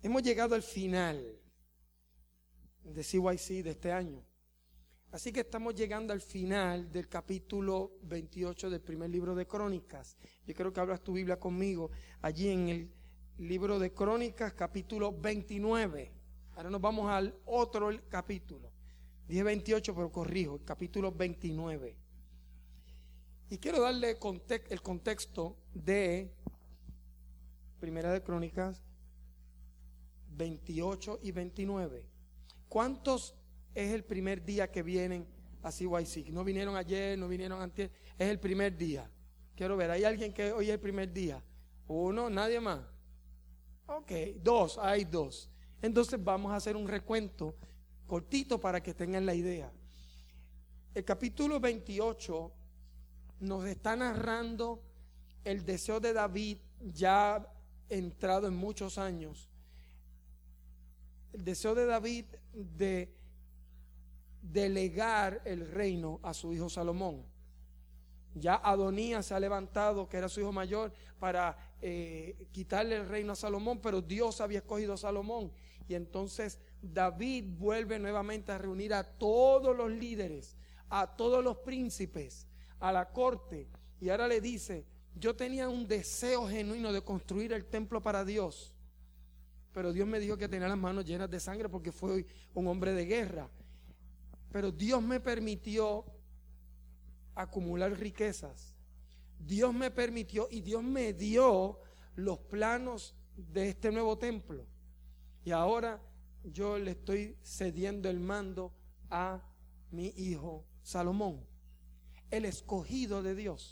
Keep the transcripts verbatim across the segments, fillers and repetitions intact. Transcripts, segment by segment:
Hemos llegado al final de C Y C de este año. Así que estamos llegando al final del capítulo veintiocho del primer libro de Crónicas. Yo creo que abras tu Biblia conmigo allí en el libro de Crónicas, capítulo veintinueve. Ahora nos vamos al otro capítulo. Dije veintiocho, pero corrijo, el capítulo veintinueve. Y quiero darle el contexto de Primera de Crónicas veintiocho y veintinueve. ¿Cuántos es el primer día que vienen a C Y C? No vinieron ayer, no vinieron antes, es el primer día. Quiero ver, ¿hay alguien que hoy es el primer día? Uno, nadie más. Ok, dos, hay dos. Entonces vamos a hacer un recuento cortito para que tengan la idea. El capítulo veintiocho nos está narrando el deseo de David, ya entrado en muchos años. El deseo de David de delegar el reino a su hijo Salomón. Ya Adonías se ha levantado, que era su hijo mayor, para eh, quitarle el reino a Salomón, pero Dios había escogido a Salomón. Y entonces David vuelve nuevamente a reunir a todos los líderes, a todos los príncipes, a la corte. Y ahora le dice: yo tenía un deseo genuino de construir el templo para Dios, pero Dios me dijo que tenía las manos llenas de sangre porque fue un hombre de guerra. Pero Dios me permitió acumular riquezas. Dios me permitió y Dios me dio los planos de este nuevo templo. Y ahora yo le estoy cediendo el mando a mi hijo Salomón, el escogido de Dios.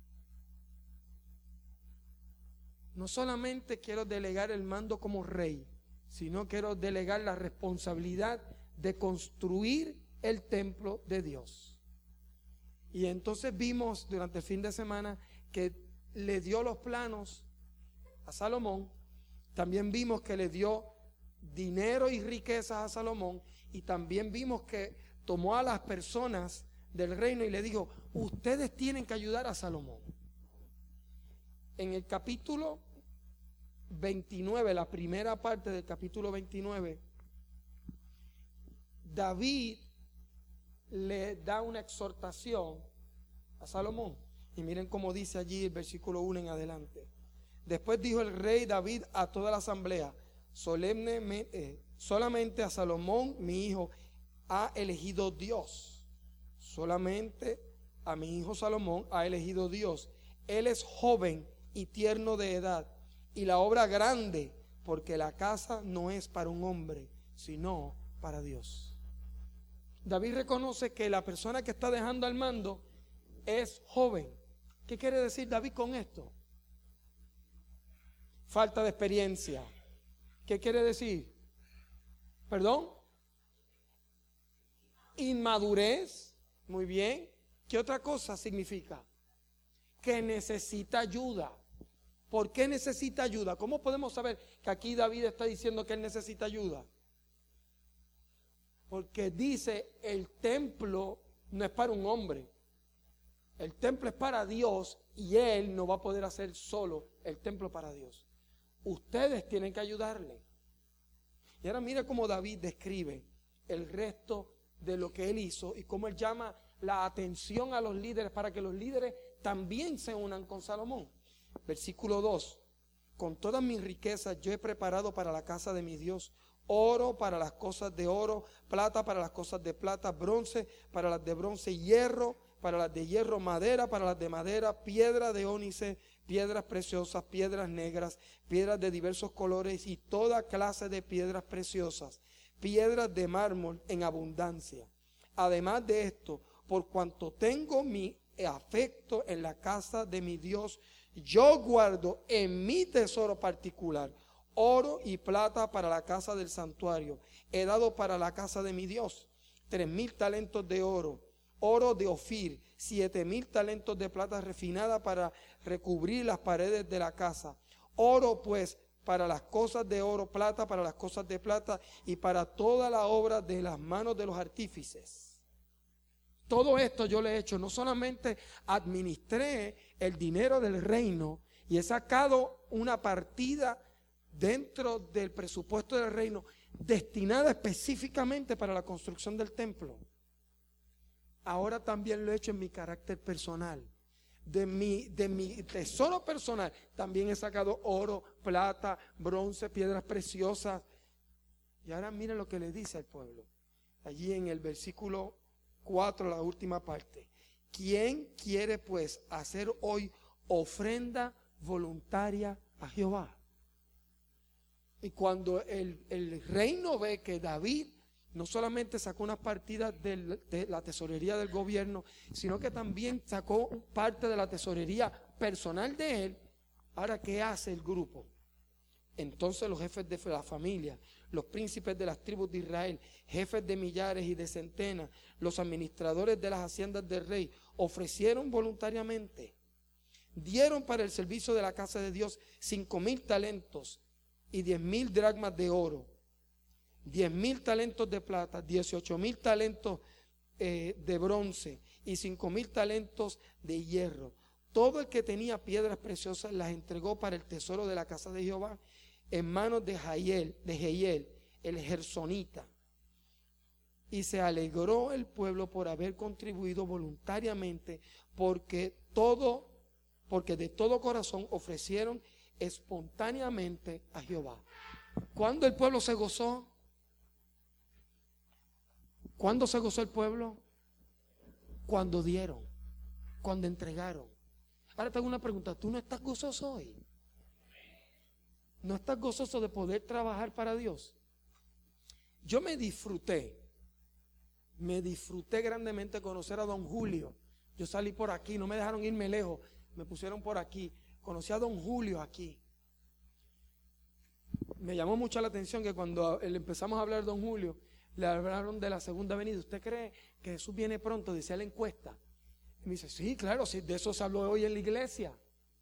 No solamente quiero delegar el mando como rey, sino quiero delegar la responsabilidad de construir el templo de Dios. Y entonces vimos durante el fin de semana que le dio los planos a Salomón. También vimos que le dio dinero y riquezas a Salomón. Y también vimos que tomó a las personas del reino y le dijo: ustedes tienen que ayudar a Salomón. En el capítulo veintinueve, la primera parte del capítulo veintinueve, David le da una exhortación a Salomón. Y miren cómo dice allí el versículo uno en adelante. Después dijo el rey David a toda la asamblea: solemnemente, eh, solamente a Salomón mi hijo ha elegido Dios. Solamente a mi hijo Salomón ha elegido Dios. Él es joven y tierno de edad, y la obra grande, porque la casa no es para un hombre, sino para Dios. David reconoce que la persona que está dejando al mando es joven. ¿Qué quiere decir David con esto? Falta de experiencia. ¿Qué quiere decir? ¿Perdón? Inmadurez. Muy bien. ¿Qué otra cosa significa? Que necesita ayuda. ¿Por qué necesita ayuda? ¿Cómo podemos saber que aquí David está diciendo que él necesita ayuda? Porque dice: el templo no es para un hombre, el templo es para Dios, y él no va a poder hacer solo el templo para Dios. Ustedes tienen que ayudarle. Y ahora mira cómo David describe el resto de lo que él hizo y cómo él llama la atención a los líderes para que los líderes también se unan con Salomón. Versículo dos: con todas mis riquezas yo he preparado para la casa de mi Dios oro para las cosas de oro, plata para las cosas de plata, bronce para las de bronce, hierro para las de hierro, madera para las de madera, piedra de ónice, piedras preciosas, piedras negras, piedras de diversos colores y toda clase de piedras preciosas, piedras de mármol en abundancia. Además de esto, por cuanto tengo mi afecto en la casa de mi Dios, yo guardo en mi tesoro particular oro y plata para la casa del santuario. He dado para la casa de mi Dios tres mil talentos de oro, oro de Ofir, siete mil talentos de plata refinada para recubrir las paredes de la casa. Oro pues para las cosas de oro, plata para las cosas de plata y para toda la obra de las manos de los artífices. Todo esto yo le he hecho, no solamente administré el dinero del reino y he sacado una partida dentro del presupuesto del reino, destinada específicamente para la construcción del templo. Ahora también lo he hecho en mi carácter personal. De mi, de mi tesoro personal también he sacado oro, plata, bronce, piedras preciosas. Y ahora miren lo que le dice al pueblo. Allí en el versículo cuatro, la última parte. ¿Quién quiere pues hacer hoy ofrenda voluntaria a Jehová? Y cuando el, el reino ve que David no solamente sacó unas partidas de, de la tesorería del gobierno, sino que también sacó parte de la tesorería personal de él, ahora ¿qué hace el grupo? Entonces los jefes de la familia, los príncipes de las tribus de Israel, jefes de millares y de centenas, los administradores de las haciendas del rey, ofrecieron voluntariamente, dieron para el servicio de la casa de Dios cinco mil talentos y diez mil dracmas de oro, diez mil talentos de plata, dieciocho mil talentos eh, de bronce y cinco mil talentos de hierro. Todo el que tenía piedras preciosas las entregó para el tesoro de la casa de Jehová en manos de Jael, de Jehiel, el gersonita. Y se alegró el pueblo por haber contribuido voluntariamente, porque todo, porque de todo corazón ofrecieron espontáneamente a Jehová. ¿Cuándo el pueblo se gozó? ¿Cuándo se gozó el pueblo? Cuando dieron, cuando entregaron. Ahora tengo una pregunta, ¿tú no estás gozoso hoy? ¿No estás gozoso de poder trabajar para Dios? Yo me disfruté, me disfruté grandemente conocer a don Julio. Yo salí por aquí, no me dejaron irme lejos, me pusieron por aquí. Conocí a don Julio aquí. Me llamó mucho la atención que cuando le empezamos a hablar de don Julio, le hablaron de la segunda venida. ¿Usted cree que Jesús viene pronto? Decía la encuesta. Y me dice, sí, claro, sí, de eso se habló hoy en la iglesia.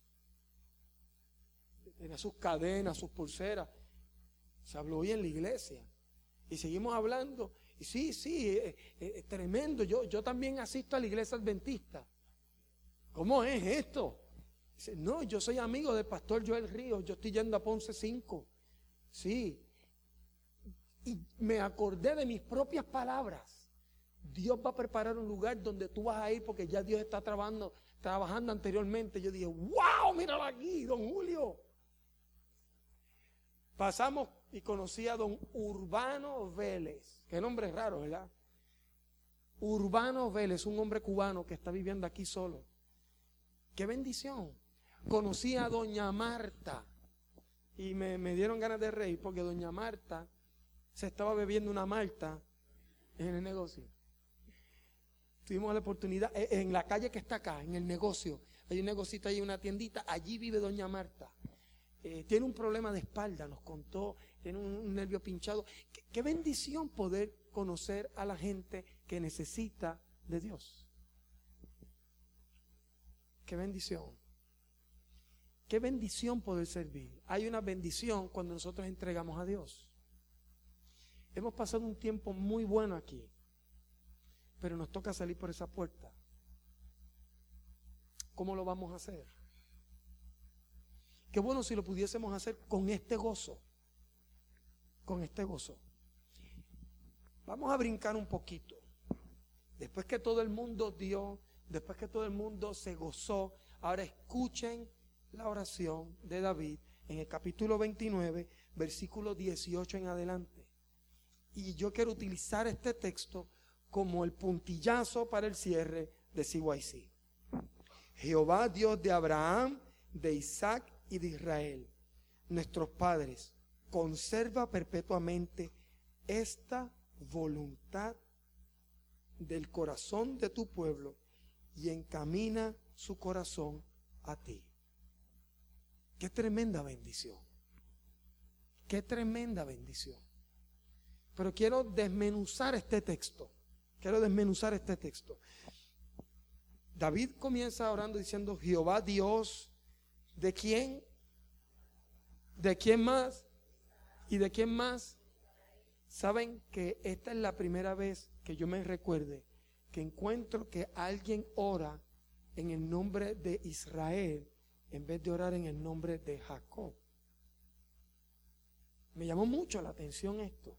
Tenía sus cadenas, sus pulseras. Se habló hoy en la iglesia. Y seguimos hablando. Y sí, sí, es, es, es tremendo. Yo, yo también asisto a la iglesia adventista. ¿Cómo es esto? Dice, no, yo soy amigo del pastor Joel Ríos. Yo estoy yendo a Ponce cinco. Sí. Y me acordé de mis propias palabras. Dios va a preparar un lugar donde tú vas a ir porque ya Dios está trabajando, trabajando anteriormente. Yo dije, wow, míralo aquí, don Julio. Pasamos y conocí a don Urbano Vélez. Qué nombre raro, ¿verdad? Urbano Vélez, un hombre cubano que está viviendo aquí solo. Qué bendición. Conocí a doña Marta y me, me dieron ganas de reír porque doña Marta se estaba bebiendo una malta en el negocio. Tuvimos la oportunidad, en la calle que está acá, en el negocio, hay un negocito ahí, una tiendita, allí vive doña Marta. Eh, tiene un problema de espalda, nos contó, tiene un, un nervio pinchado. ¿Qué, qué bendición poder conocer a la gente que necesita de Dios. Qué bendición. Qué bendición poder servir. Hay una bendición cuando nosotros entregamos a Dios. Hemos pasado un tiempo muy bueno aquí, pero nos toca salir por esa puerta. ¿Cómo lo vamos a hacer? Qué bueno si lo pudiésemos hacer con este gozo. Con este gozo. Vamos a brincar un poquito. Después que todo el mundo dio, después que todo el mundo se gozó, ahora escuchen la oración de David en el capítulo veintinueve, versículo dieciocho en adelante. Y yo quiero utilizar este texto como el puntillazo para el cierre de C Y C. Jehová, Dios de Abraham, de Isaac y de Israel, nuestros padres, conserva perpetuamente esta voluntad del corazón de tu pueblo y encamina su corazón a ti. Qué tremenda bendición. Qué tremenda bendición. Pero quiero desmenuzar este texto. Quiero desmenuzar este texto. David comienza orando diciendo: Jehová Dios, ¿de quién? ¿De quién más? ¿Y de quién más? Saben que esta es la primera vez que yo me recuerde que encuentro que alguien ora en el nombre de Israel en vez de orar en el nombre de Jacob. Me llamó mucho la atención esto.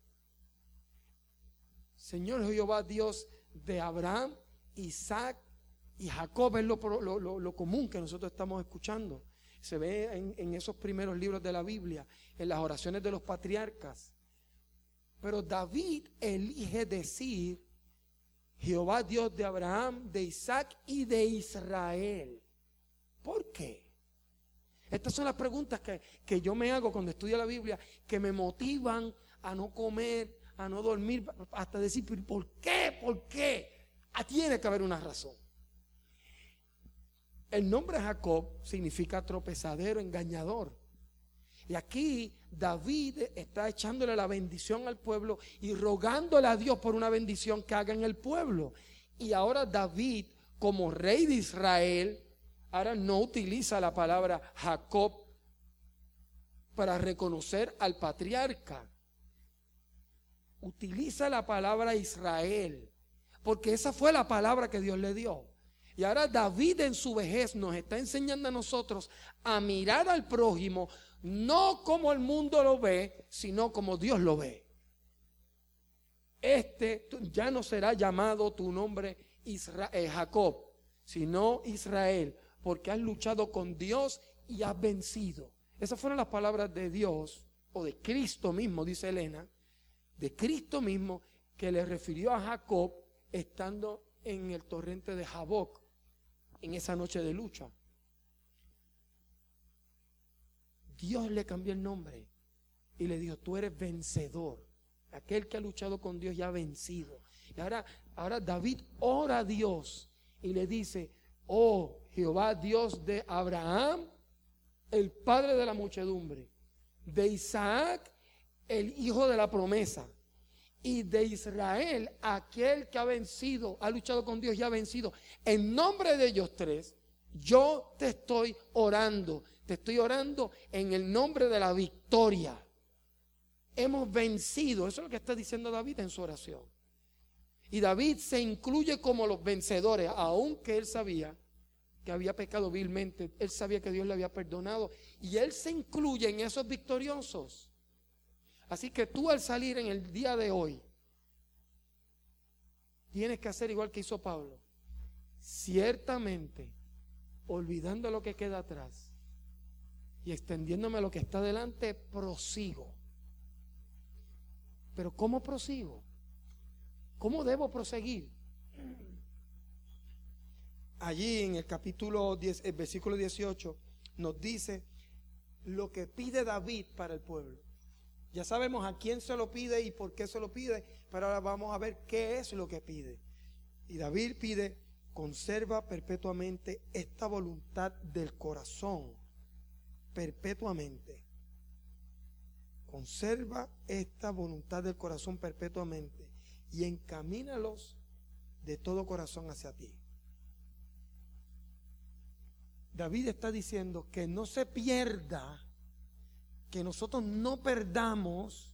Señor Jehová, Dios de Abraham, Isaac y Jacob, es lo, lo, lo, lo común que nosotros estamos escuchando. Se ve en, en esos primeros libros de la Biblia, en las oraciones de los patriarcas. Pero David elige decir Jehová, Dios de Abraham, de Isaac y de Israel. ¿Por qué? Estas son las preguntas que, que yo me hago cuando estudio la Biblia, que me motivan a no comer, a no dormir, hasta decir, ¿por qué? ¿Por qué? Ah, tiene que haber una razón. El nombre Jacob significa tropezadero, engañador. Y aquí David está echándole la bendición al pueblo y rogándole a Dios por una bendición que haga en el pueblo. Y ahora David, como rey de Israel, ahora no utiliza la palabra Jacob para reconocer al patriarca. Utiliza la palabra Israel, porque esa fue la palabra que Dios le dio. Y ahora David en su vejez nos está enseñando a nosotros a mirar al prójimo, no como el mundo lo ve, sino como Dios lo ve. Este ya no será llamado tu nombre Isra- eh, Jacob, sino Israel, porque has luchado con Dios y has vencido. Esas fueron las palabras de Dios, o de Cristo mismo, dice Elena, de Cristo mismo, que le refirió a Jacob estando en el torrente de Jaboc, en esa noche de lucha. Dios le cambió el nombre y le dijo, tú eres vencedor. Aquel que ha luchado con Dios ya ha vencido. Y ahora, ahora David ora a Dios y le dice, oh Jehová, Dios de Abraham, el padre de la muchedumbre, de Isaac, el hijo de la promesa, y de Israel, aquel que ha vencido, ha luchado con Dios y ha vencido. En nombre de ellos tres, yo te estoy orando. Te estoy orando en el nombre de la victoria. Hemos vencido. Eso es lo que está diciendo David en su oración. Y David se incluye como los vencedores, aunque él sabía que había pecado vilmente. Él sabía que Dios le había perdonado. Y él se incluye en esos victoriosos. Así que tú, al salir en el día de hoy, tienes que hacer igual que hizo Pablo. Ciertamente, olvidando lo que queda atrás y extendiéndome a lo que está delante, prosigo. Pero ¿cómo prosigo? ¿Cómo debo proseguir? Allí en el capítulo diez, el versículo dieciocho, nos dice lo que pide David para el pueblo. Ya sabemos a quién se lo pide y por qué se lo pide, pero ahora vamos a ver qué es lo que pide. Y David pide, conserva perpetuamente esta voluntad del corazón, perpetuamente. Conserva esta voluntad del corazón perpetuamente y encamínalos de todo corazón hacia ti. David está diciendo que no se pierda, que nosotros no perdamos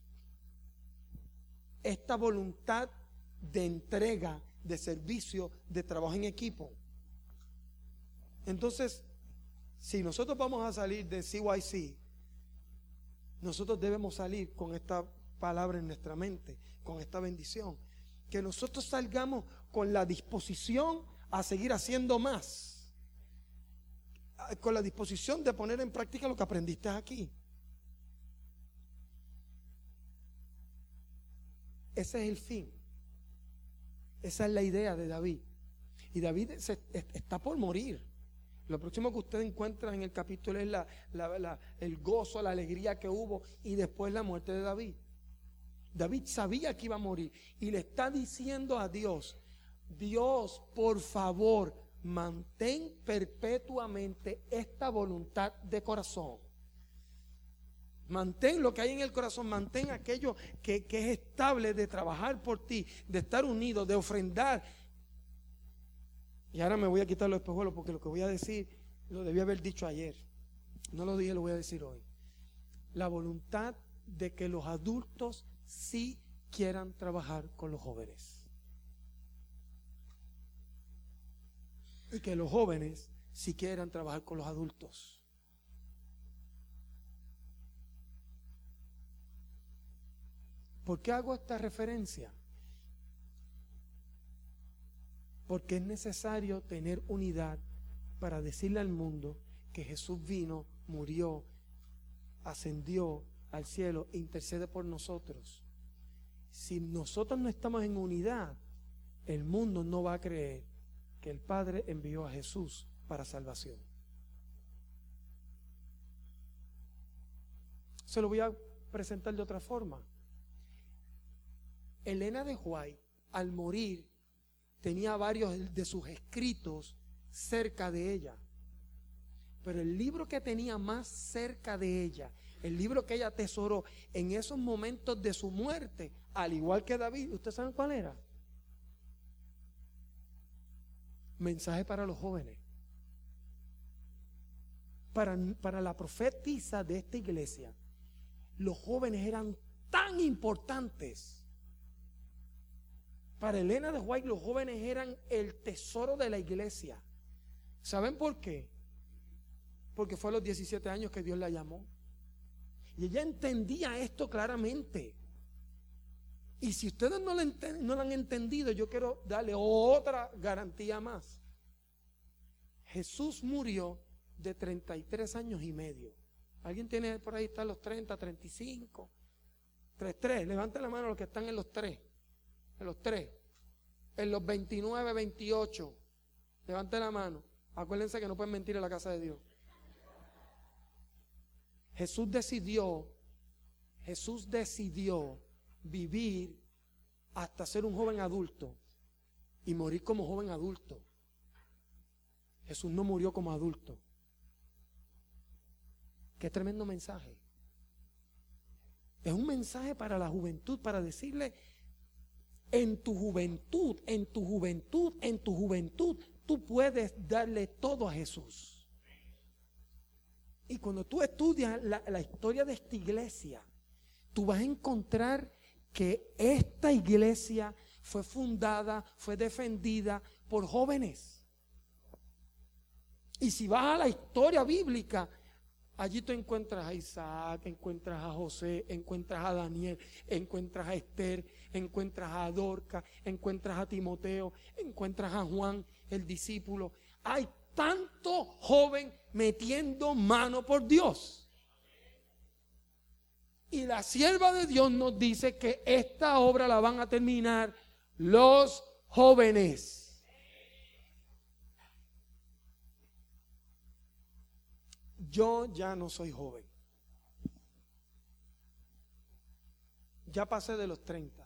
esta voluntad de entrega, de servicio, de trabajo en equipo. Entonces, si nosotros vamos a salir de C Y C, nosotros debemos salir con esta palabra en nuestra mente, con esta bendición, que nosotros salgamos con la disposición a seguir haciendo más, con la disposición de poner en práctica lo que aprendiste aquí. Ese es el fin. Esa es la idea de David. Y David se, está por morir. Lo próximo que usted encuentra en el capítulo es la, la, la, el gozo, la alegría que hubo y después la muerte de David. David sabía que iba a morir y le está diciendo a Dios, Dios, por favor, mantén perpetuamente esta voluntad de corazón. Mantén lo que hay en el corazón, mantén aquello que, que es estable, de trabajar por ti, de estar unido, de ofrendar. Y ahora me voy a quitar los espejuelos porque lo que voy a decir lo debí haber dicho ayer. No lo dije, lo voy a decir hoy. La voluntad de que los adultos sí quieran trabajar con los jóvenes. Y que los jóvenes sí quieran trabajar con los adultos. ¿Por qué hago esta referencia? Porque es necesario tener unidad para decirle al mundo que Jesús vino, murió, ascendió al cielo, intercede por nosotros. Si nosotros no estamos en unidad, el mundo no va a creer que el Padre envió a Jesús para salvación. Se lo voy a presentar de otra forma. Elena de White, al morir, tenía varios de sus escritos cerca de ella. Pero el libro que tenía más cerca de ella, el libro que ella atesoró en esos momentos de su muerte, al igual que David, ¿ustedes saben cuál era? Mensaje para los jóvenes. Para, para la profetisa de esta iglesia, los jóvenes eran tan importantes. Para Elena de White, los jóvenes eran el tesoro de la iglesia. ¿Saben por qué? Porque fue a los diecisiete años que Dios la llamó. Y ella entendía esto claramente. Y si ustedes no lo, enten- no lo han entendido, yo quiero darle otra garantía más. Jesús murió de treinta y tres años y medio. ¿Alguien tiene por ahí, están los treinta, treinta y cinco? tres, tres, levanten la mano los que están en los tres. En los tres. En los veintinueve, veintiocho. Levanten la mano. Acuérdense que no pueden mentir en la casa de Dios. Jesús decidió, Jesús decidió vivir hasta ser un joven adulto y morir como joven adulto. Jesús no murió como adulto. Qué tremendo mensaje. Es un mensaje para la juventud, para decirle, en tu juventud, en tu juventud, en tu juventud, tú puedes darle todo a Jesús. Y cuando tú estudias la, la historia de esta iglesia, tú vas a encontrar que esta iglesia fue fundada, fue defendida por jóvenes. Y si vas a la historia bíblica, allí tú encuentras a Isaac, encuentras a José, encuentras a Daniel, encuentras a Esther, encuentras a Dorca, encuentras a Timoteo, encuentras a Juan, el discípulo. Hay tanto joven metiendo mano por Dios. Y la sierva de Dios nos dice que esta obra la van a terminar los jóvenes. Yo ya no soy joven. Ya pasé de los treinta.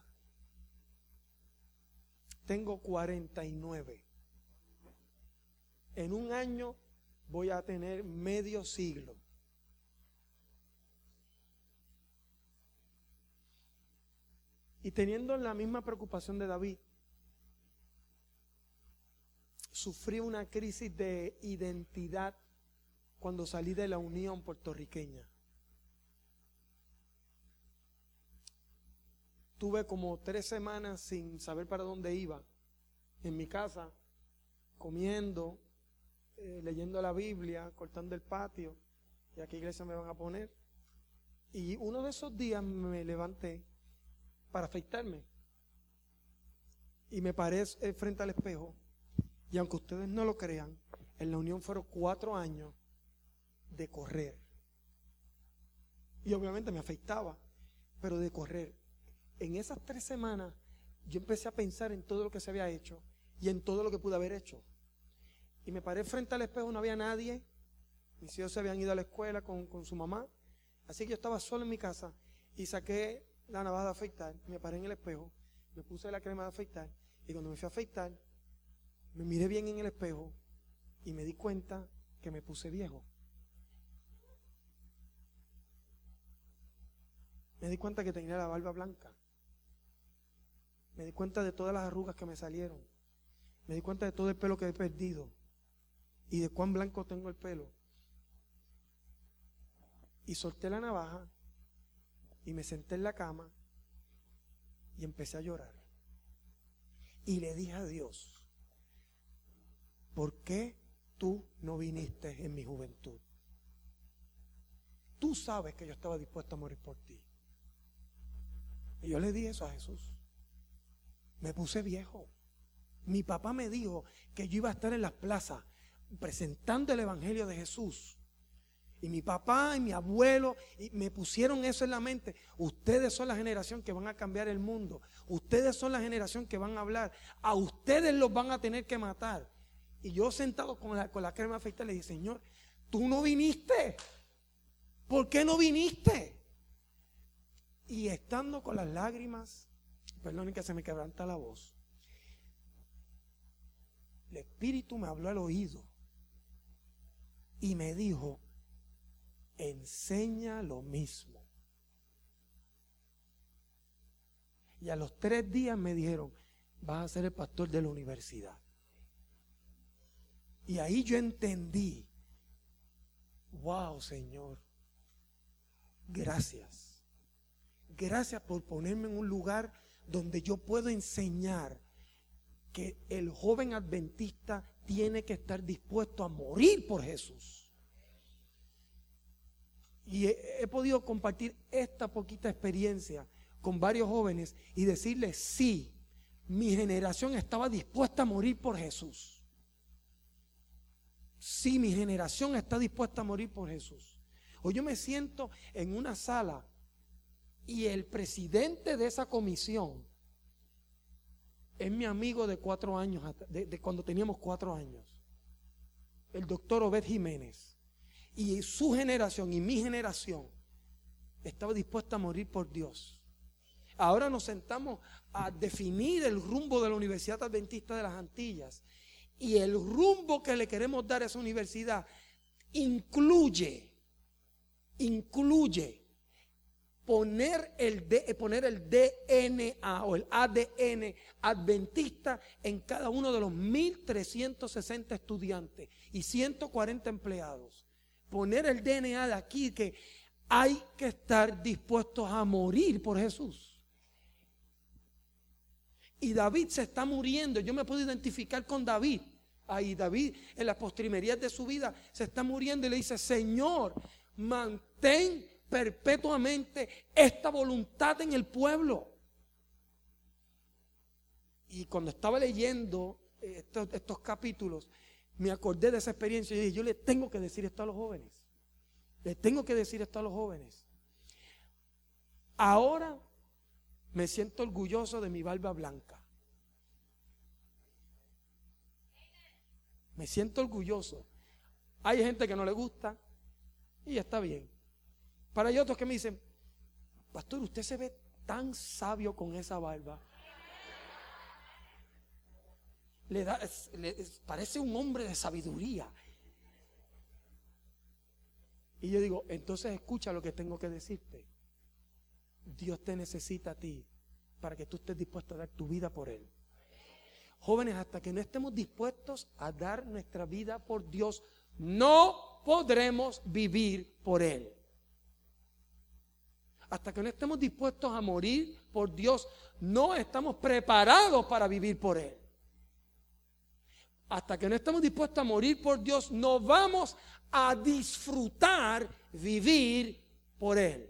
Tengo cuarenta y nueve. En un año voy a tener medio siglo. Y teniendo la misma preocupación de David, sufrí una crisis de identidad cuando salí de la Unión Puertorriqueña. Tuve como tres semanas sin saber para dónde iba, en mi casa, comiendo, eh, leyendo la Biblia, cortando el patio, y a qué iglesia me van a poner. Y uno de esos días me levanté para afeitarme y me paré eh, frente al espejo, y aunque ustedes no lo crean, en la Unión fueron cuatro años de correr. Y obviamente me afeitaba, pero de correr. En esas tres semanas yo empecé a pensar en todo lo que se había hecho y en todo lo que pude haber hecho. Y me paré frente al espejo, no había nadie. Mis hijos se habían ido a la escuela con, con su mamá. Así que yo estaba solo en mi casa y saqué la navaja de afeitar. Me paré en el espejo, me puse la crema de afeitar. Y cuando me fui a afeitar, me miré bien en el espejo y me di cuenta que me puse viejo. Me di cuenta que tenía la barba blanca. Me di cuenta de todas las arrugas que me salieron. Me di cuenta de todo el pelo que he perdido. Y de cuán blanco tengo el pelo. Y solté la navaja. Y me senté en la cama. Y empecé a llorar. Y le dije a Dios, ¿por qué tú no viniste en mi juventud? Tú sabes que yo estaba dispuesto a morir por ti. Y yo le di eso a Jesús. Me puse viejo. Mi papá me dijo que yo iba a estar en las plazas presentando el evangelio de Jesús. Y mi papá y mi abuelo y me pusieron eso en la mente. Ustedes son la generación que van a cambiar el mundo. Ustedes son la generación que van a hablar. A ustedes los van a tener que matar. Y yo sentado con la, con la crema afeitada le dije, Señor, tú no viniste. ¿Por qué no viniste? Y estando con las lágrimas, perdonen que se me quebranta la voz, el Espíritu me habló al oído y me dijo, enseña lo mismo. Y a los tres días me dijeron, vas a ser el pastor de la universidad. Y ahí yo entendí, wow, Señor, gracias. Gracias por ponerme en un lugar donde yo puedo enseñar que el joven adventista tiene que estar dispuesto a morir por Jesús. Y he, he podido compartir esta poquita experiencia con varios jóvenes y decirles, sí, mi generación estaba dispuesta a morir por Jesús. Sí, mi generación está dispuesta a morir por Jesús. Hoy yo me siento en una sala y el presidente de esa comisión es mi amigo de cuatro años, de, de cuando teníamos cuatro años, el doctor Obed Jiménez. Y su generación y mi generación estaba dispuesta a morir por Dios. Ahora nos sentamos a definir el rumbo de la Universidad Adventista de las Antillas. Y el rumbo que le queremos dar a esa universidad incluye, incluye poner el, D, poner el D N A o el A D N adventista en cada uno de los mil trescientos sesenta estudiantes y ciento cuarenta empleados. Poner el D N A de aquí, que hay que estar dispuestos a morir por Jesús. Y David se está muriendo. Yo me puedo identificar con David. Ahí David en las postrimerías de su vida se está muriendo y le dice, Señor, mantén perpetuamente esta voluntad en el pueblo. Y cuando estaba leyendo estos, estos capítulos, me acordé de esa experiencia y dije, yo le tengo que decir esto a los jóvenes. Le tengo que decir esto a los jóvenes. Ahora me siento orgulloso de mi barba blanca. Me siento orgulloso. Hay gente que no le gusta y está bien. Pero hay otros que me dicen, pastor, usted se ve tan sabio con esa barba. Le da, le, parece un hombre de sabiduría. Y yo digo, entonces escucha lo que tengo que decirte. Dios te necesita a ti para que tú estés dispuesto a dar tu vida por Él. Jóvenes, hasta que no estemos dispuestos a dar nuestra vida por Dios, no podremos vivir por Él. Hasta que no estemos dispuestos a morir por Dios, no estamos preparados para vivir por Él. Hasta que no estemos dispuestos a morir por Dios, no vamos a disfrutar vivir por Él.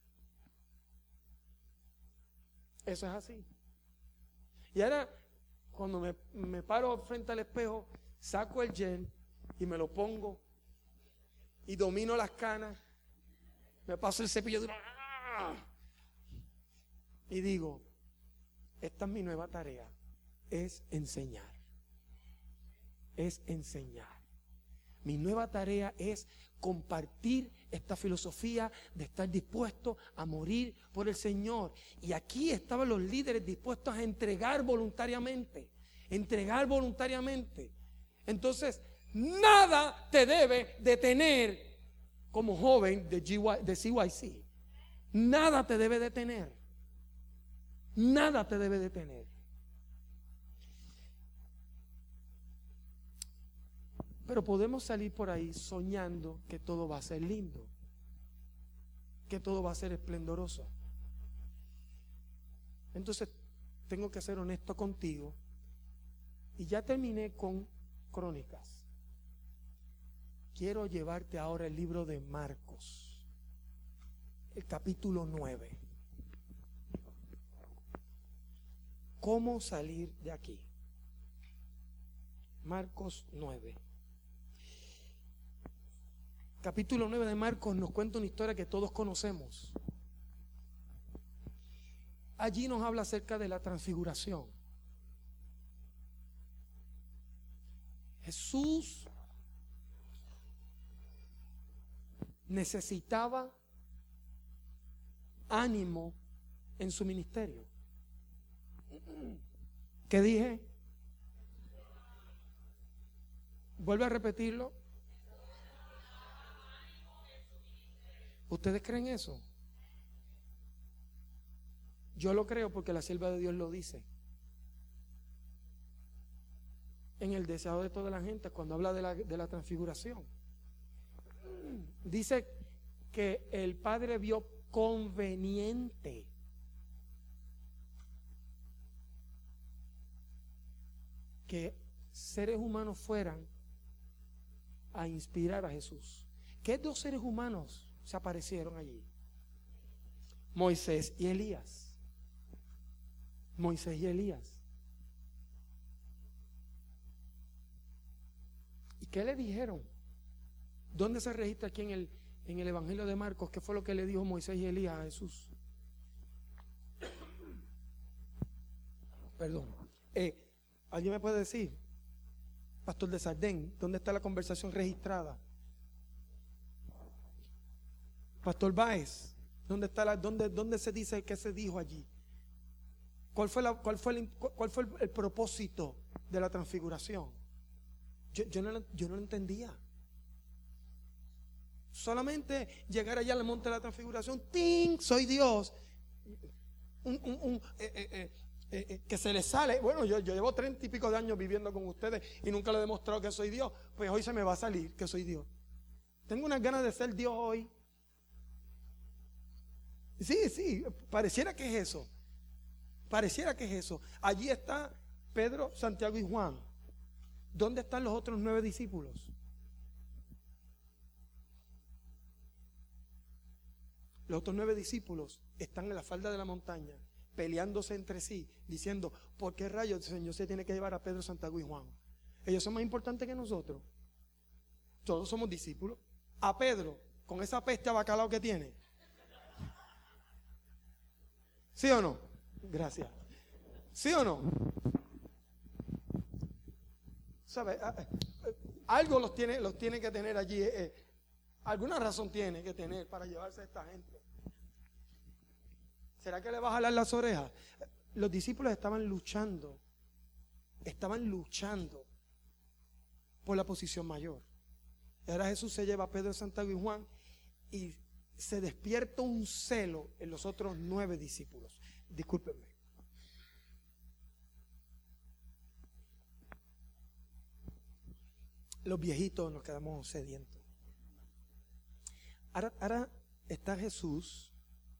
Eso es así. Y ahora, cuando me, me paro frente al espejo, saco el gel y me lo pongo y domino las canas, me paso el cepillo de... y digo, esta es mi nueva tarea, es enseñar. Es enseñar. Mi nueva tarea es compartir esta filosofía de estar dispuesto a morir por el Señor. Y aquí estaban los líderes dispuestos a entregar voluntariamente, entregar voluntariamente. Entonces, nada te debe detener como joven de, G Y, de C Y C. Nada te debe detener. Nada te debe detener. Pero podemos salir por ahí soñando que todo va a ser lindo, que todo va a ser esplendoroso. Entonces, tengo que ser honesto contigo. Y ya terminé con Crónicas. Quiero llevarte ahora el libro de Marcos, el capítulo nueve. ¿Cómo salir de aquí? Marcos nueve. Capítulo nueve de Marcos nos cuenta una historia que todos conocemos. Allí nos habla acerca de la transfiguración. Jesús necesitaba ánimo en su ministerio. ¿Qué dije? Vuelve a repetirlo. ¿Ustedes creen eso? Yo lo creo porque la sierva de Dios lo dice. En el deseado de toda la gente, cuando habla de la, de la transfiguración, dice que el Padre vio conveniente que seres humanos fueran a inspirar a Jesús. ¿Qué dos seres humanos se aparecieron allí? Moisés y Elías. Moisés y Elías. ¿Y qué le dijeron? ¿Dónde se registra aquí en el, en el Evangelio de Marcos? ¿Qué fue lo que le dijo Moisés y Elías a Jesús? Perdón. Eh, ¿Alguien me puede decir, Pastor de Sardén, dónde está la conversación registrada? Pastor Báez, ¿dónde está la, dónde, dónde se dice que se dijo allí? ¿Cuál fue, la, cuál fue, el, cuál fue el, el propósito de la transfiguración? Yo, yo, no, yo no lo entendía. Solamente llegar allá al monte de la transfiguración, ¡ting! Soy Dios. Un, un, un, eh, eh, eh, eh, eh, que se le sale. Bueno, yo, yo llevo treinta y pico de años viviendo con ustedes y nunca le he demostrado que soy Dios. Pues hoy se me va a salir que soy Dios. Tengo unas ganas de ser Dios hoy. Sí, sí, pareciera que es eso. Pareciera que es eso. Allí está Pedro, Santiago y Juan. ¿Dónde están los otros nueve discípulos? Los otros nueve discípulos están en la falda de la montaña, peleándose entre sí, diciendo, ¿por qué rayos el Señor se tiene que llevar a Pedro, Santiago y Juan? Ellos son más importantes que nosotros. Todos somos discípulos. A Pedro, con esa peste a bacalao que tiene. ¿Sí o no? Gracias. ¿Sí o no? ¿Sabe? Algo los tiene, los tiene que tener allí. Eh, alguna razón tiene que tener para llevarse a esta gente. ¿Será que le va a jalar las orejas? Los discípulos estaban luchando. Estaban luchando por la posición mayor. Y ahora Jesús se lleva a Pedro, Santiago y Juan y se despierta un celo en los otros nueve discípulos. Discúlpenme. Los viejitos nos quedamos sedientos. Ahora, ahora está Jesús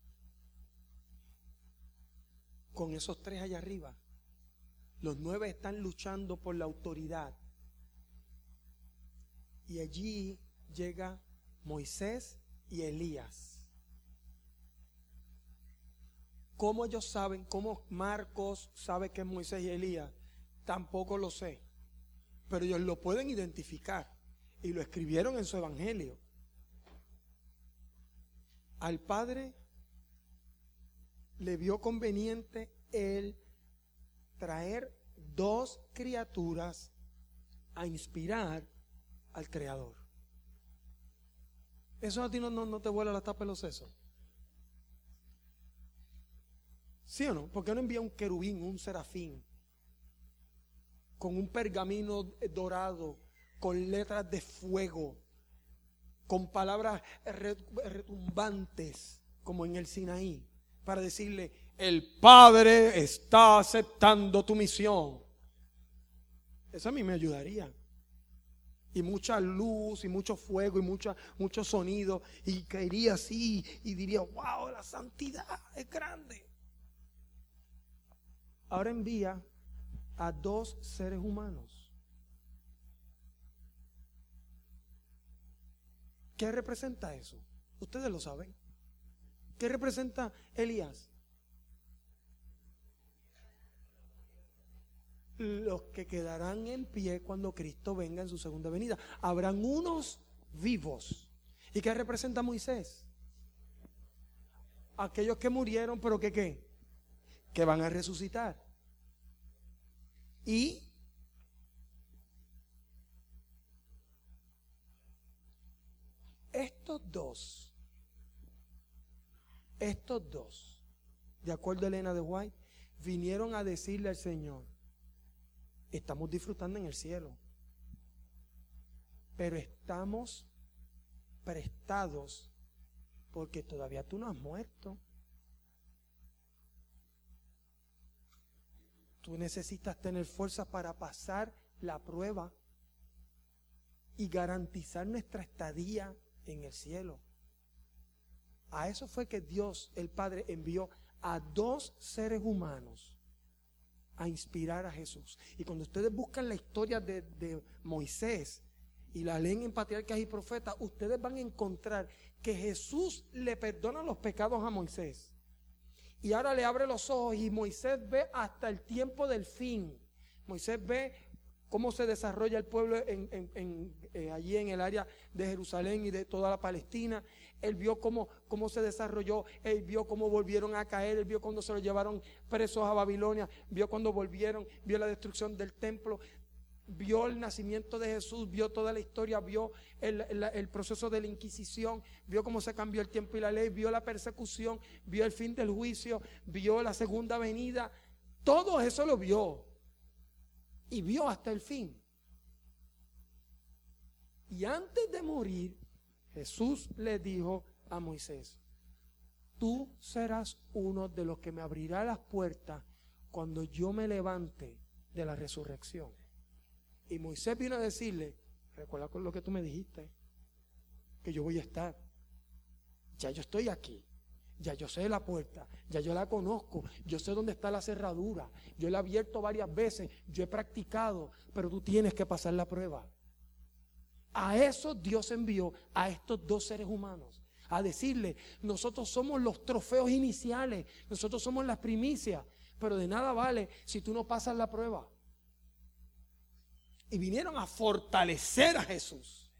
con esos tres allá arriba. Los nueve están luchando por la autoridad. Y allí llega Moisés y Elías. ¿Cómo ellos saben? ¿Cómo Marcos sabe que es Moisés y Elías? Tampoco lo sé. Pero ellos lo pueden identificar. Y lo escribieron en su evangelio. Al Padre le vio conveniente el traer dos criaturas a inspirar al Creador. ¿Eso a ti no, no, no te vuela la tapa de los sesos? ¿Sí o no? ¿Por qué no envía un querubín, un serafín, con un pergamino dorado, con letras de fuego, con palabras retumbantes, como en el Sinaí, para decirle, el Padre está aceptando tu misión? Eso a mí me ayudaría. Y mucha luz, y mucho fuego, y mucha, mucho sonido, y caería así, y diría, wow, la santidad es grande. Ahora envía a dos seres humanos. ¿Qué representa eso? Ustedes lo saben. ¿Qué representa Elías? los que quedarán en pie cuando Cristo venga en su segunda venida. Habrán unos vivos. ¿Y qué representa Moisés? Aquellos que murieron, pero que qué, que van a resucitar. Y estos dos, estos dos, de acuerdo a Elena de White, vinieron a decirle al Señor: estamos disfrutando en el cielo, pero estamos prestados porque todavía tú no has muerto. Tú necesitas tener fuerzas para pasar la prueba y garantizar nuestra estadía en el cielo. A eso fue que Dios, el Padre, envió a dos seres humanos a inspirar a Jesús. Y cuando ustedes buscan la historia de, de Moisés y la leen en Patriarcas y Profetas, ustedes van a encontrar que Jesús le perdona los pecados a Moisés. Y ahora le abre los ojos y Moisés ve hasta el tiempo del fin. Moisés ve cómo se desarrolla el pueblo en, en, en, eh, allí en el área de Jerusalén y de toda la Palestina. Él vio cómo, cómo se desarrolló, él vio cómo volvieron a caer, él vio cuando se los llevaron presos a Babilonia, vio cuando volvieron, vio la destrucción del templo, vio el nacimiento de Jesús, vio toda la historia, vio el, el, el proceso de la Inquisición, vio cómo se cambió el tiempo y la ley, vio la persecución, vio el fin del juicio, vio la segunda venida. Todo eso lo vio y vio hasta el fin. Y antes de morir, Jesús le dijo a Moisés: tú serás uno de los que me abrirá las puertas cuando yo me levante de la resurrección. Y Moisés vino a decirle: recuerda con lo que tú me dijiste, que yo voy a estar. Ya yo estoy aquí. Ya yo sé la puerta. Ya yo la conozco. Yo sé dónde está la cerradura. Yo la he abierto varias veces. Yo he practicado. Pero tú tienes que pasar la prueba. A eso Dios envió a estos dos seres humanos. A decirle: nosotros somos los trofeos iniciales. Nosotros somos las primicias. Pero de nada vale si tú no pasas la prueba. Y vinieron a fortalecer a Jesús.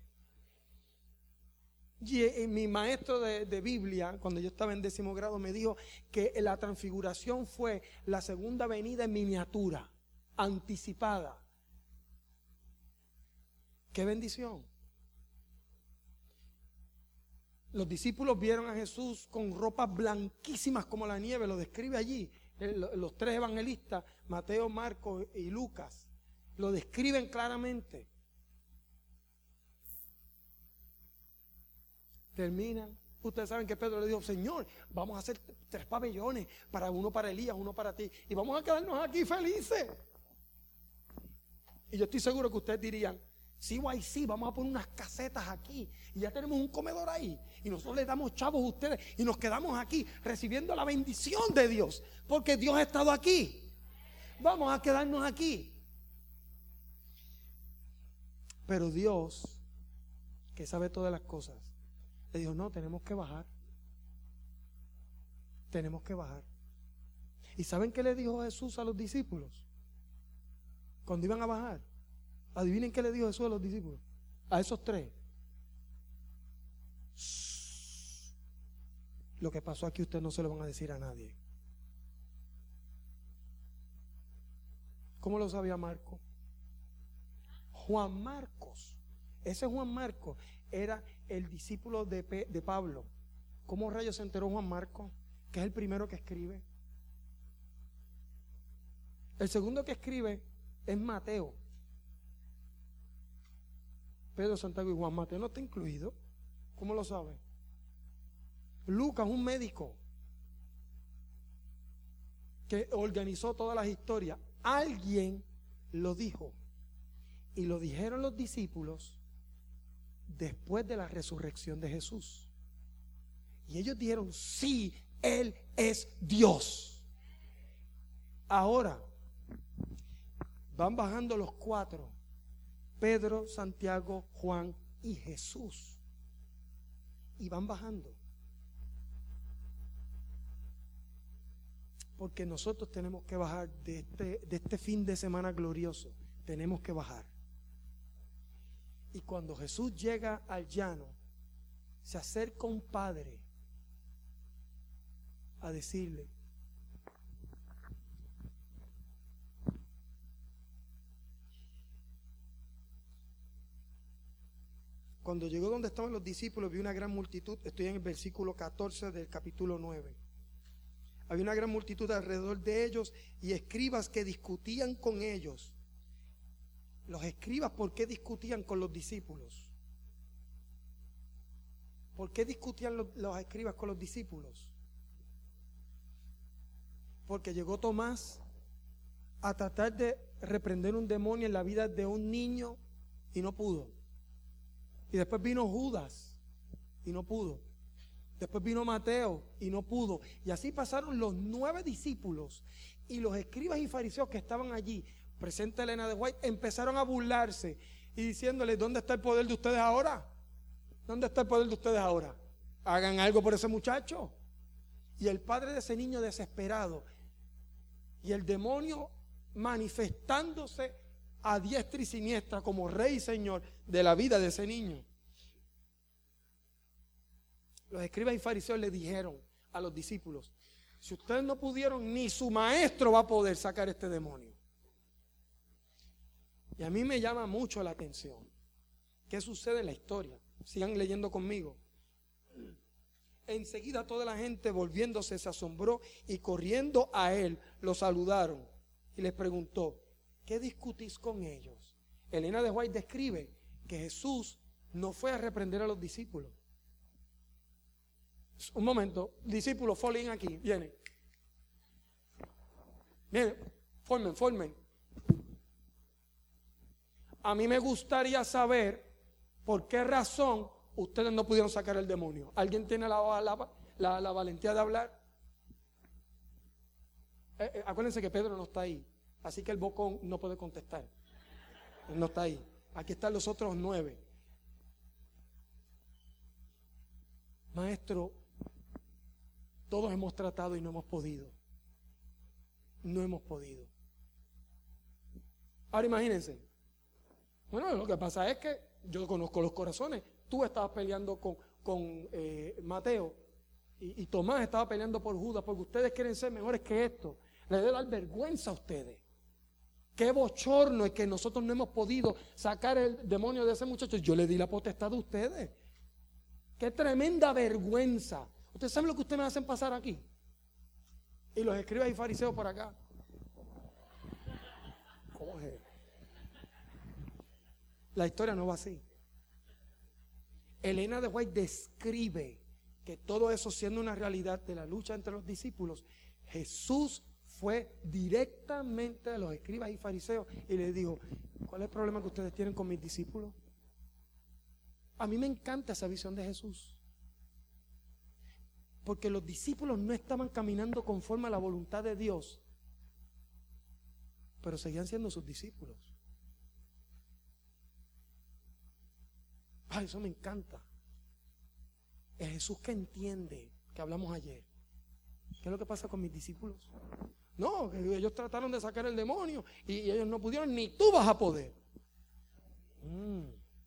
Y, y mi maestro de, de Biblia, cuando yo estaba en décimo grado, me dijo que la transfiguración fue la segunda venida en miniatura, anticipada. ¡Qué bendición! Los discípulos vieron a Jesús con ropas blanquísimas como la nieve, lo describe allí. Los tres evangelistas, Mateo, Marcos y Lucas, lo describen claramente. Terminan. Ustedes saben que Pedro le dijo: Señor, vamos a hacer tres pabellones, para uno para Elías, uno para ti, y vamos a quedarnos aquí felices. Y yo estoy seguro que ustedes dirían: sí, guay, sí, vamos a poner unas casetas aquí y ya tenemos un comedor ahí y nosotros les damos chavos a ustedes y nos quedamos aquí recibiendo la bendición de Dios, porque Dios ha estado aquí. Vamos a quedarnos aquí. Pero Dios, que sabe todas las cosas, le dijo: no, tenemos que bajar. Tenemos que bajar. ¿Y saben qué le dijo Jesús a los discípulos cuando iban a bajar? Adivinen qué le dijo Jesús a los discípulos, a esos tres: shh, lo que pasó aquí ustedes no se lo van a decir a nadie. ¿Cómo lo sabía Marco? Juan Marcos, ese Juan Marcos era el discípulo de, Pe, de Pablo. ¿Cómo rayos se enteró Juan Marcos? Que es el primero que escribe. El segundo que escribe es Mateo. Pedro, Santiago y Juan. Mateo no está incluido. ¿Cómo lo sabe? Lucas, un médico que organizó todas las historias. Alguien lo dijo. Y lo dijeron los discípulos después de la resurrección de Jesús. Y ellos dijeron: sí, Él es Dios. Ahora van bajando los cuatro: Pedro, Santiago, Juan y Jesús. Y van bajando. Porque nosotros tenemos que bajar de este, de este fin de semana glorioso. Tenemos que bajar. Y cuando Jesús llega al llano, se acerca un padre a decirle: cuando llegó donde estaban los discípulos, vio una gran multitud. Estoy en el versículo catorce del capítulo nueve. Había una gran multitud alrededor de ellos y escribas que discutían con ellos. Los escribas, ¿por qué discutían con los discípulos? ¿Por qué discutían los, los escribas con los discípulos? Porque llegó Tomás a tratar de reprender un demonio en la vida de un niño y no pudo. Y después vino Judas y no pudo. Después vino Mateo y no pudo. Y así pasaron los nueve discípulos. Y los escribas y fariseos que estaban allí, presente Elena de White, empezaron a burlarse y diciéndole: ¿dónde está el poder de ustedes ahora? ¿Dónde está el poder de ustedes ahora? Hagan algo por ese muchacho. Y el padre de ese niño desesperado, y el demonio manifestándose a diestra y siniestra como rey y señor de la vida de ese niño. Los escribas y fariseos le dijeron a los discípulos: si ustedes no pudieron, ni su maestro va a poder sacar este demonio. Y a mí me llama mucho la atención qué sucede en la historia. Sigan leyendo conmigo. Enseguida toda la gente, volviéndose, se asombró y corriendo a él lo saludaron y les preguntó: ¿qué discutís con ellos? Elena de White describe que Jesús no fue a reprender a los discípulos. Un momento, discípulos, folien aquí, vienen. Vienen, formen, formen. A mí me gustaría saber por qué razón ustedes no pudieron sacar el demonio. ¿Alguien tiene la, la, la, la valentía de hablar? Eh, eh, acuérdense que Pedro no está ahí, así que el bocón no puede contestar. Él no está ahí. Aquí están los otros nueve. Maestro, todos hemos tratado y no hemos podido. No hemos podido. Ahora imagínense. Bueno, lo que pasa es que yo conozco los corazones. Tú estabas peleando con, con eh, Mateo y, y Tomás estaba peleando por Judas, porque ustedes quieren ser mejores que esto. Les debe dar vergüenza a ustedes. Qué bochorno es que nosotros no hemos podido sacar el demonio de ese muchacho. Yo le di la potestad a ustedes. Qué tremenda vergüenza. ¿Ustedes saben lo que ustedes me hacen pasar aquí? Y los escribas y fariseos por acá. Coge. La historia no va así. Elena de White describe que todo eso, siendo una realidad de la lucha entre los discípulos, Jesús fue directamente a los escribas y fariseos y les dijo: ¿cuál es el problema que ustedes tienen con mis discípulos? A mí me encanta esa visión de Jesús, porque los discípulos no estaban caminando conforme a la voluntad de Dios, pero seguían siendo sus discípulos. Ay, eso me encanta. Es Jesús que entiende, que hablamos ayer. ¿Qué es lo que pasa con mis discípulos? No, que ellos trataron de sacar el demonio y, y ellos no pudieron, ni tú vas a poder. Mm.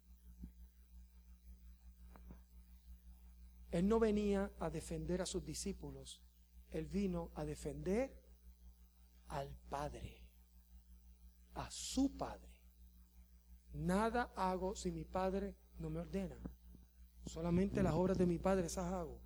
Él no venía a defender a sus discípulos, él vino a defender al Padre, a su Padre. Nada hago si mi Padre no me ordena. Solamente las obras de mi Padre esas hago.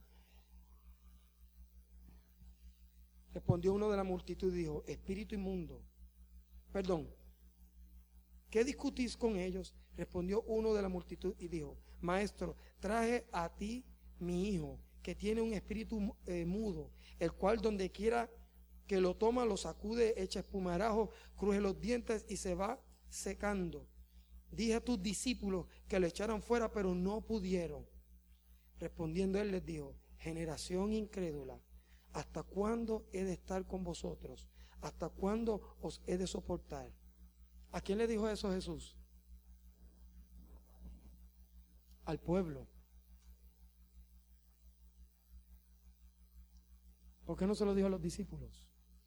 Respondió uno de la multitud y dijo: espíritu inmundo, perdón, ¿qué discutís con ellos? Respondió uno de la multitud y dijo: maestro, traje a ti mi hijo, que tiene un espíritu eh, mudo, el cual donde quiera que lo toma, lo sacude, echa espumarajo, cruje los dientes y se va secando. Dije a tus discípulos que lo echaran fuera, pero no pudieron. Respondiendo él les dijo: generación incrédula, ¿hasta cuándo he de estar con vosotros? ¿Hasta cuándo os he de soportar? ¿A quién le dijo eso Jesús? Al pueblo. ¿Por qué no se lo dijo a los discípulos?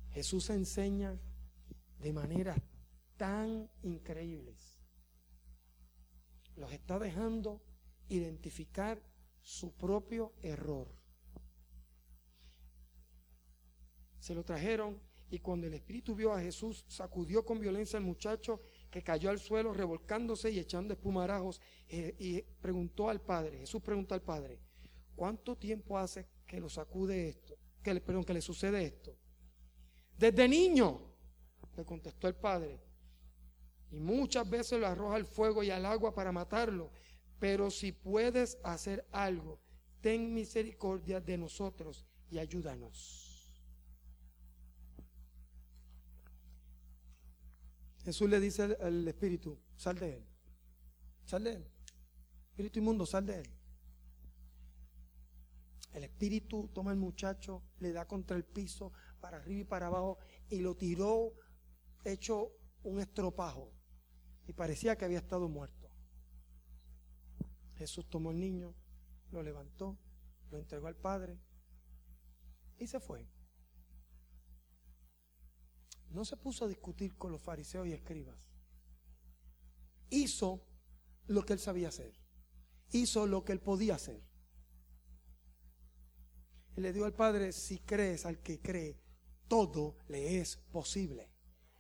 Jesús enseña de maneras tan increíbles. Los está dejando identificar su propio error. Se lo trajeron y cuando el espíritu vio a Jesús, sacudió con violencia al muchacho que cayó al suelo revolcándose y echando espumarajos eh, y preguntó al padre, Jesús preguntó al padre, ¿cuánto tiempo hace que lo sacude esto? Que le, perdón, que le sucede esto. Desde niño, le contestó el padre, y muchas veces lo arroja al fuego y al agua para matarlo, pero si puedes hacer algo, ten misericordia de nosotros y ayúdanos. Jesús le dice al, al espíritu, sal de él, sal de él, espíritu inmundo, sal de él. El espíritu toma al muchacho, le da contra el piso, para arriba y para abajo, y lo tiró hecho un estropajo, y parecía que había estado muerto. Jesús tomó al niño, lo levantó, lo entregó al padre, y se fue. No se puso a discutir con los fariseos y escribas. Hizo lo que él sabía hacer. Hizo lo que él podía hacer. Y le dijo al Padre, si crees al que cree, todo le es posible.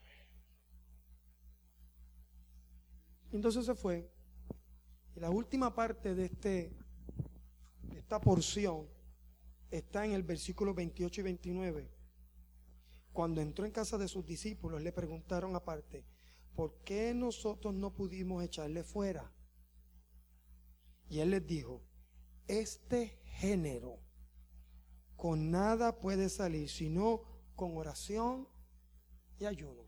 Entonces se fue. Y la última parte de, este, de esta porción está en el versículo veintiocho y veintinueve. Cuando entró en casa de sus discípulos, le preguntaron aparte, ¿por qué nosotros no pudimos echarle fuera? Y él les dijo, este género con nada puede salir, sino con oración y ayuno.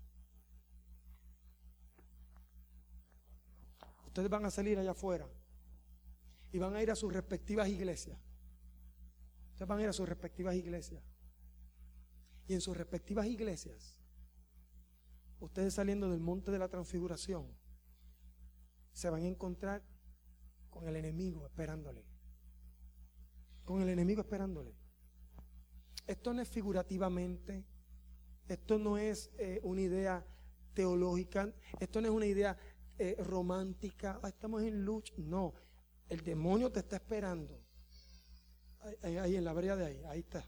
Ustedes van a salir allá afuera y van a ir a sus respectivas iglesias. Ustedes van a ir a sus respectivas iglesias. Y en sus respectivas iglesias, ustedes saliendo del monte de la transfiguración, se van a encontrar con el enemigo esperándole. Con el enemigo esperándole. Esto no es figurativamente, esto no es eh, una idea teológica, esto no es una idea eh, romántica, ah, estamos en lucha. No, el demonio te está esperando. Ahí, ahí en la brea de ahí, ahí está.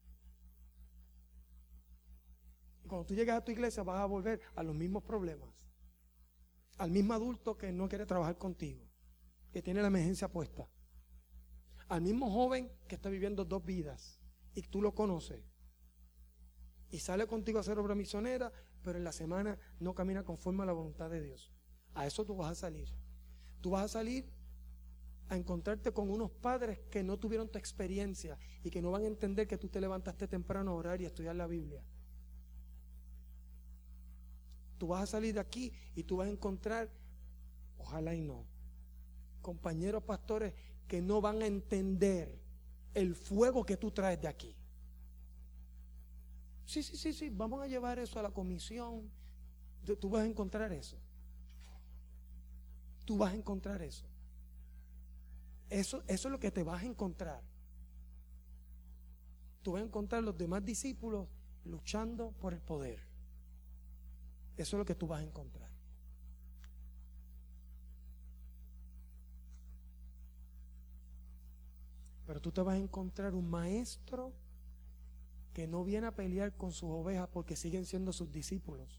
Y cuando tú llegas a tu iglesia vas a volver a los mismos problemas. Al mismo adulto que no quiere trabajar contigo, que tiene la emergencia puesta. Al mismo joven que está viviendo dos vidas y tú lo conoces. Y sale contigo a hacer obra misionera, pero en la semana no camina conforme a la voluntad de Dios. A eso tú vas a salir. Tú vas a salir a encontrarte con unos padres que no tuvieron tu experiencia y que no van a entender que tú te levantaste temprano a orar y a estudiar la Biblia. Tú vas a salir de aquí y tú vas a encontrar, ojalá y no, compañeros pastores que no van a entender el fuego que tú traes de aquí. Sí, sí, sí, sí, vamos a llevar eso a la comisión. Tú vas a encontrar eso. Tú vas a encontrar eso. Eso, eso es lo que te vas a encontrar. Tú vas a encontrar los demás discípulos luchando por el poder. Eso es lo que tú vas a encontrar. Pero tú te vas a encontrar un maestro que no viene a pelear con sus ovejas porque siguen siendo sus discípulos.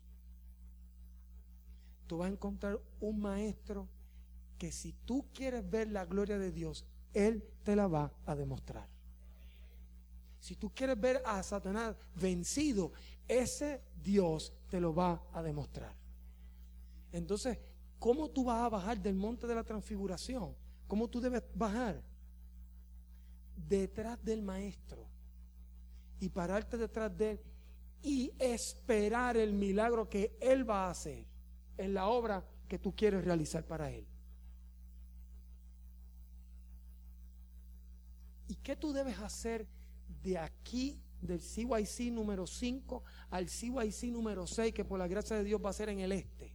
Tú vas a encontrar un maestro que si tú quieres ver la gloria de Dios, Él te la va a demostrar. Si tú quieres ver a Satanás vencido, ese Dios te lo va a demostrar. Entonces, ¿cómo tú vas a bajar del monte de la transfiguración? ¿Cómo tú debes bajar? Detrás del maestro y pararte detrás de él y esperar el milagro que él va a hacer en la obra que tú quieres realizar para él. ¿Y qué tú debes hacer de aquí, del C Y C número cinco al C Y C número seis, que por la gracia de Dios va a ser en el este?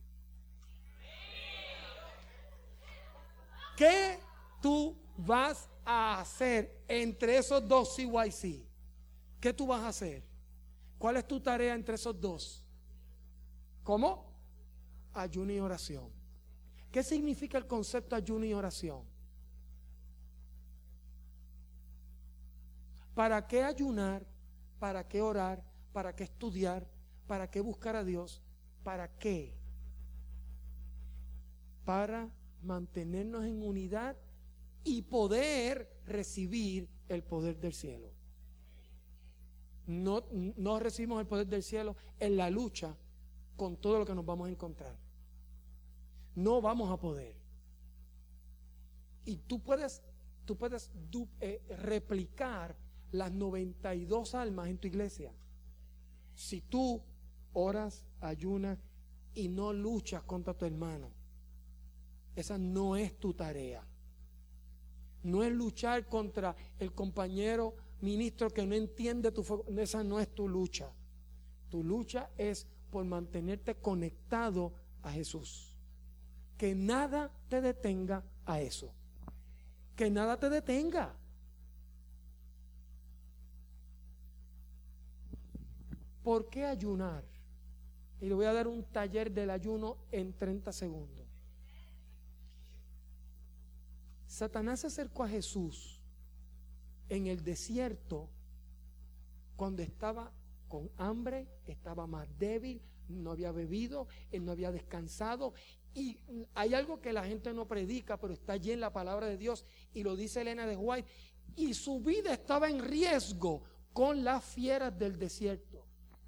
¿Qué tú vas a hacer entre esos dos C Y C? ¿Qué tú vas a hacer? ¿Cuál es tu tarea entre esos dos? ¿Cómo? Ayuno y oración. ¿Qué significa el concepto ayuno y oración? ¿Para qué ayunar? ¿Para qué orar? ¿Para qué estudiar? ¿Para qué buscar a Dios? ¿Para qué? Para mantenernos en unidad y poder recibir el poder del cielo. No, no recibimos el poder del cielo en la lucha con todo lo que nos vamos a encontrar. No vamos a poder. Y tú puedes, tú puedes du, eh, replicar las noventa y dos almas en tu iglesia. Si tú oras, ayunas y no luchas contra tu hermano, esa no es tu tarea. No es luchar contra el compañero ministro que no entiende tu fuego. Esa no es tu lucha. Tu lucha es por mantenerte conectado a Jesús. Que nada te detenga a eso. Que nada te detenga. ¿Por qué ayunar? Y le voy a dar un taller del ayuno en treinta segundos. Satanás se acercó a Jesús en el desierto cuando estaba con hambre, estaba más débil, no había bebido, él no había descansado. Y hay algo que la gente no predica, pero está allí en la palabra de Dios, y lo dice Elena de White, y su vida estaba en riesgo con las fieras del desierto.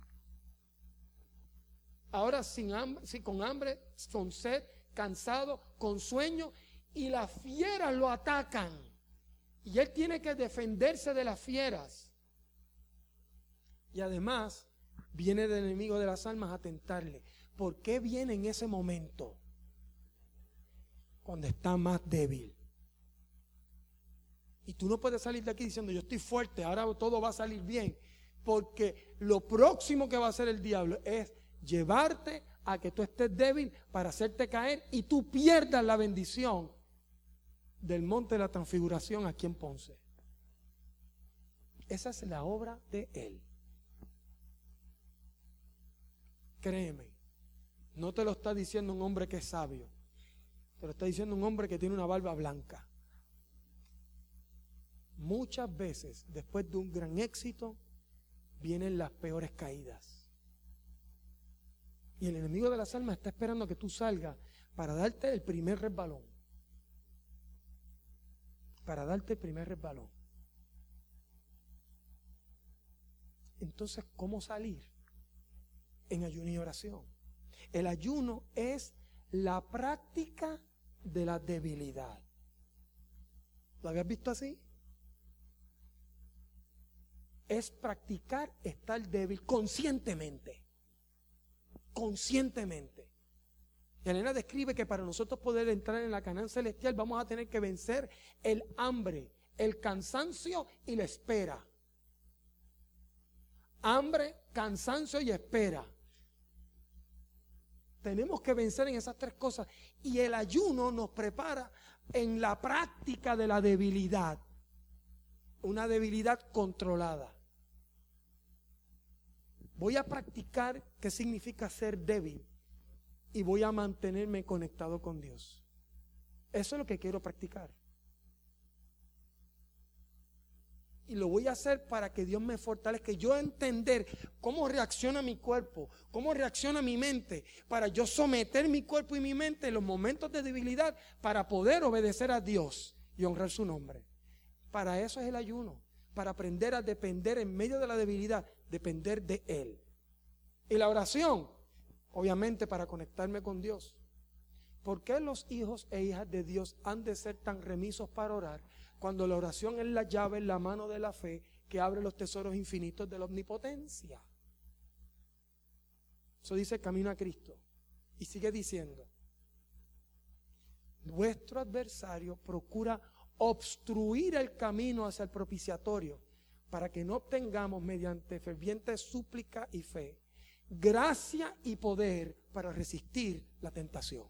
Ahora sin hambre, sí, con hambre, con sed, cansado, con sueño, y las fieras lo atacan. Y él tiene que defenderse de las fieras. Y además viene el enemigo de las almas a tentarle. ¿Por qué viene en ese momento? Cuando está más débil. Y tú no puedes salir de aquí diciendo: yo estoy fuerte, ahora todo va a salir bien. Porque lo próximo que va a hacer el diablo es llevarte a que tú estés débil para hacerte caer y tú pierdas la bendición del monte de la transfiguración aquí en Ponce. Esa es la obra de él. Créeme, no te lo está diciendo un hombre que es sabio, te lo está diciendo un hombre que tiene una barba blanca. Muchas veces, después de un gran éxito, vienen las peores caídas. Y el enemigo de las almas está esperando que tú salgas para darte el primer resbalón. Para darte el primer resbalón. Entonces, ¿cómo salir? En ayuno y oración. El ayuno es la práctica de la debilidad. ¿Lo habías visto así? Es practicar estar débil conscientemente. Conscientemente. Y Elena describe que para nosotros poder entrar en la Canaán celestial vamos a tener que vencer el hambre, el cansancio y la espera. Hambre, cansancio y espera. Tenemos que vencer en esas tres cosas. Y el ayuno nos prepara en la práctica de la debilidad. Una debilidad controlada. Voy a practicar qué significa ser débil. Y voy a mantenerme conectado con Dios. Eso es lo que quiero practicar. Y lo voy a hacer para que Dios me fortalezca. Que yo entender cómo reacciona mi cuerpo, cómo reacciona mi mente, para yo someter mi cuerpo y mi mente en los momentos de debilidad para poder obedecer a Dios y honrar su nombre. Para eso es el ayuno, para aprender a depender en medio de la debilidad, depender de Él. Y la oración, obviamente, para conectarme con Dios. ¿Por qué los hijos e hijas de Dios han de ser tan remisos para orar cuando la oración es la llave en la mano de la fe que abre los tesoros infinitos de la omnipotencia? Eso dice Camino a Cristo. Y sigue diciendo: vuestro adversario procura obstruir el camino hacia el propiciatorio para que no obtengamos mediante ferviente súplica y fe gracia y poder para resistir la tentación.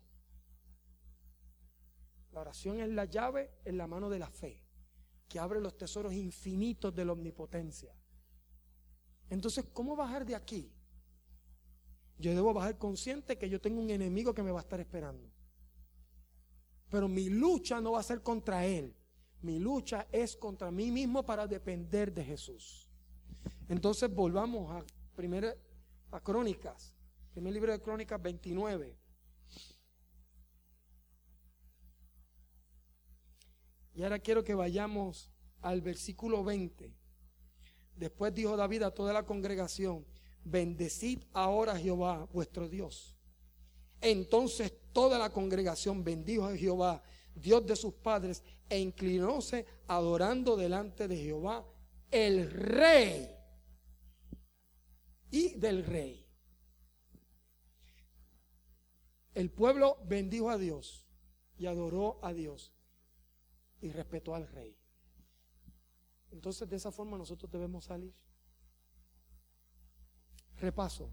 La oración es la llave en la mano de la fe que abre los tesoros infinitos de la omnipotencia. Entonces, ¿cómo bajar de aquí? Yo debo bajar consciente que yo tengo un enemigo que me va a estar esperando. Pero mi lucha no va a ser contra él. Mi lucha es contra mí mismo para depender de Jesús. Entonces volvamos a primera a Crónicas, primer libro de Crónicas veintinueve. Y ahora quiero que vayamos al versículo veinte. Después dijo David a toda la congregación: bendecid ahora a Jehová vuestro Dios. Entonces toda la congregación bendijo a Jehová, Dios de sus padres, e inclinóse adorando delante de Jehová, el rey y del rey. El pueblo bendijo a Dios y adoró a Dios y respetó al rey. Entonces, de esa forma nosotros debemos salir. Repaso.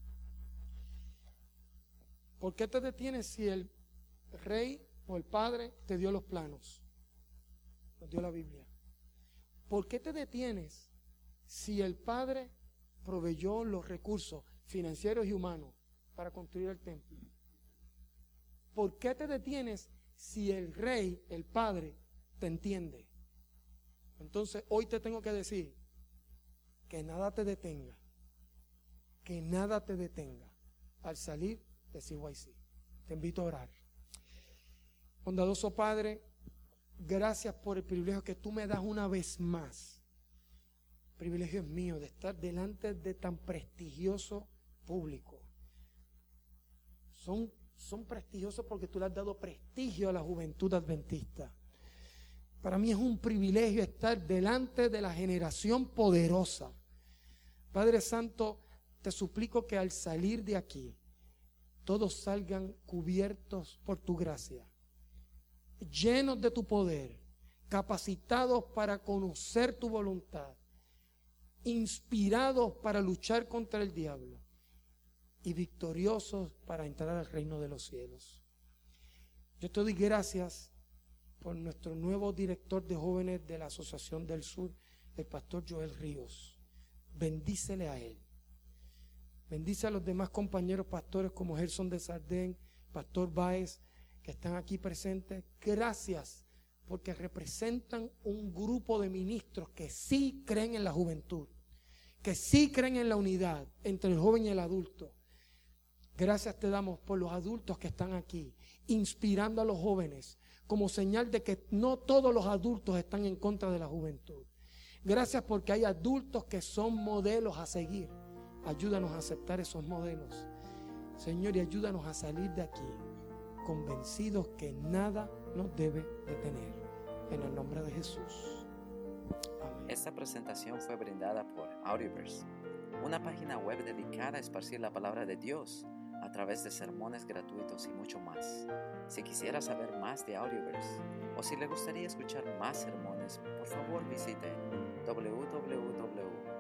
¿Por qué te detienes si el rey o el padre te dio los planos? Nos dio la Biblia. ¿Por qué te detienes si el padre proveyó los recursos financieros y humanos para construir el templo? ¿Por qué te detienes si el rey, el padre, te entiende? Entonces hoy te tengo que decir que nada te detenga, que nada te detenga al salir de C Y C. Te invito a orar. Bondadoso Padre, gracias por el privilegio que tú me das una vez más. El privilegio es mío de estar delante de tan prestigioso público. Son, son prestigiosos porque tú le has dado prestigio a la juventud adventista. Para mí es un privilegio estar delante de la generación poderosa. Padre Santo, te suplico que al salir de aquí, todos salgan cubiertos por tu gracia, llenos de tu poder, capacitados para conocer tu voluntad, inspirados para luchar contra el diablo y victoriosos para entrar al reino de los cielos. Yo te doy gracias por nuestro nuevo director de jóvenes de la Asociación del Sur, el pastor Joel Ríos. Bendícele a él. Bendice a los demás compañeros pastores como Gerson de Sardén, Pastor Báez, que están aquí presentes. Gracias porque representan un grupo de ministros que sí creen en la juventud, que sí creen en la unidad entre el joven y el adulto. Gracias te damos por los adultos que están aquí, inspirando a los jóvenes, como señal de que no todos los adultos están en contra de la juventud. Gracias porque hay adultos que son modelos a seguir. Ayúdanos a aceptar esos modelos, Señor, y ayúdanos a salir de aquí convencidos que nada nos debe detener. En el nombre de Jesús. Amén. Esta presentación fue brindada por Audioverse, una página web dedicada a esparcir la palabra de Dios a través de sermones gratuitos y mucho más. Si quisiera saber más de Audioverse o si le gustaría escuchar más sermones, por favor visite w w w